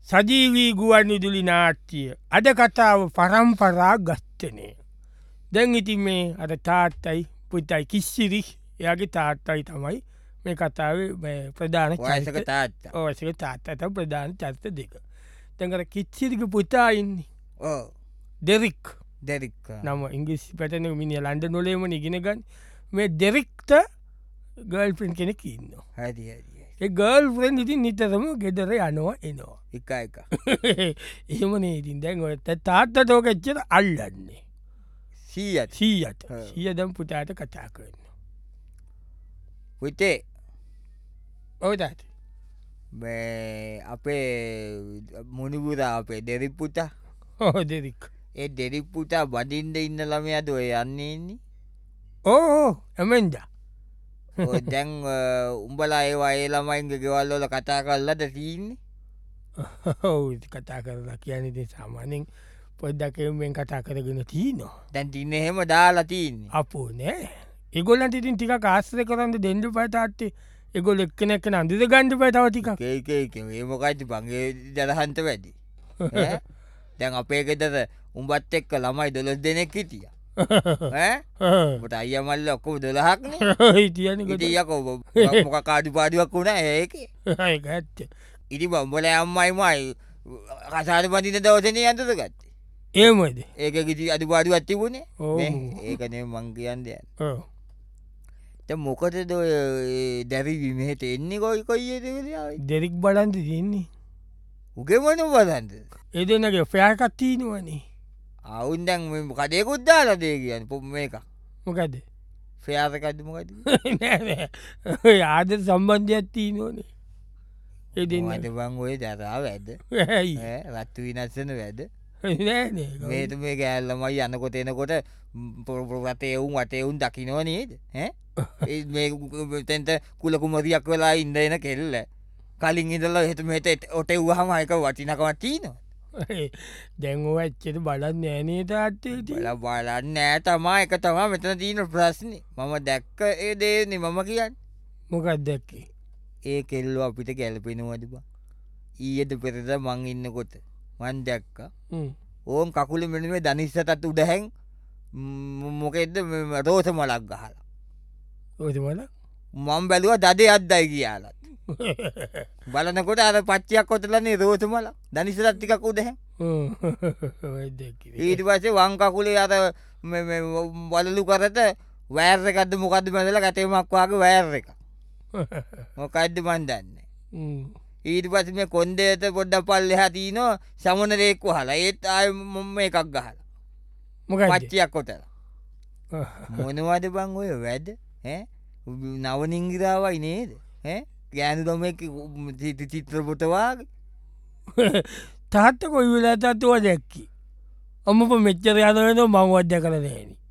සජීවී ගුවන් විදුලි නාට්‍ය අද කතාව පරම්පරා ගස්තනය. දැන් ඉති මේ අර තාත්තයි පුතයි කිස්සිරි එයාගේ තාත්තයි තමයි මේ කතාව ප්‍රධාන වයසක තාත්තා. ඕසක තාත්තත ප්‍රධාන චර්ත දෙක. තැඟර කිච්සිරික පුතායින්නේ දෙරික් දෙරික් නම ඉංග්‍රිස් පැටන මිනි ලන්ඩ නොලේම ඉගෙනගන්න මේ දෙරික්ට ගල් පින් කෙනෙක් ඉන්න. හැදි ඒ ගල් ෆ්‍රෙන්ඩ් ඉතින් නිතරම ගෙදර යනවා එනවා. එක එක එහෙමනේ ඉතින් දැන් ඔය තාත්ත තෝක එච්චර අල්ලන්නේ සීයත් සීයට සියදම් පුතාට කතා කරන්න. පුතේ ඔවතට අපේ මුණිපුරා අපේ දෙරිප්පුතා හෝ දෙරික් ඒ දෙරිප්පුතා බඩින්ට ඉන්න ළමයද ඔය යන්නේ ඉන්නේ ඕ ඇමෙන්ද දැන් උඹලා ඒවා ඒ ළමයින්ගේ ගෙවල්ලොල කතා කරලද තියන්නේ ඔව කතා කරලා කියනති සාමානෙන් පොද්දකෙන්ෙන් කතා කරගෙන තියනවා. දැන් තින්න එහෙම දාලා තියන්නේ අපෝ නෑ එගොල්ලට ඉතින් ටික කාස්ත්‍රය කරන්න දෙඩ පතාත්තේ එගොල එක්කනෙක් අන්දිද ගණඩ පටවටික ඒකක ඒමකයිති පගේ ජරහන්ත වැඩි දැන් අපේ ගෙතර උඹත් එක්ක ළමයි දොලොස් දෙනෙක් හිටිය ට අය මල්ල ඔක්කොම දොලහක්න තියන ඉටියකො මොක කාඩි පාඩුවක් වුණා ඒක ඇත්ත ඉටි බම්බල අම්මයිමයි කසාට පතින දවසනය අන්තද ගත්තේ ඒමද ඒක කිසි අඩි පාඩු අත්තිබුණේ ඒකනේ මං කියන්දයන් මොකද දැරිවි මෙහට එන්නේ කොයි කොයිද දෙරික් බලන්ද තින්නේ උගෙමන බදන්ද එදනගේ ෆෑකත්තිීනුවනේ අවුන් දැන් කඩයකුද්දාල දේ කියන්න පොම එක මොකද ෆයාසකදමකද ආද සම්බන්ධයක් තිීනෝනේ එදට බං ඔය දරාව ඇද රත්තු විනස්සන වැද මේතු මේ ගෑල්ලමයි යන්නකොට එනකොට පොරතේ එවුන් වට එවුන් දකිනව නේද තැන්ට කුලකුමරියක් වෙලා ඉන්ද එන කෙල්ල කලින් ඉදල හෙතු මෙට ඔටෙව් හමයක වටිනකවත් තිීනවා දැංගෝ ඇච්චට බලන්න ෑනේ තාත්තේ බලන්න නෑ තමා එක තමා මෙතන තියන ප්‍රශ්නි මම දැක්ක ඒ දේන මම කියන්න මොකක් දැක්කේ ඒ කෙල්ලෝ අපිට ගැලපෙනවඩිබ ඊයට පෙරද මං ඉන්නකොට මන් දැක්ක ඕන් කකුල මෙනුවේ දනිස්සතත් උඩහැන් මොකෙද රෝස මලක් ගහලා ඕමල මං බැලුව දදේ අද්දයි කියයාලත් බලනකොට අර පච්චයක් කොතලන්නේ රෝස මල දනිසරත්තිකක් උදහ ඊට පසේ වංකකුලේ අර බලලු කරත වෑර්රකද මොකද බැදල ගතේමක්වාගේ වෑර් එක මොකයිද්ද බන්දන්න ඊට පස මේ කොන්දේත පොඩ්ඩ පල්ල හතිනෝ සමනරෙක්ව හලා ඒත් අය මොම්ම එකක් ගහල පච්චයක් කොතල මොනවද බං ඔය වැඩ නවනිංගිරාවයි නේද ගෑනු දොම චිත්‍රපොටවාගේ තාත්ත කොයි වෙලා තත්තුව දැක්කි ඔමප මෙච්චර යදවෙන මංවද්‍ය කර දෙන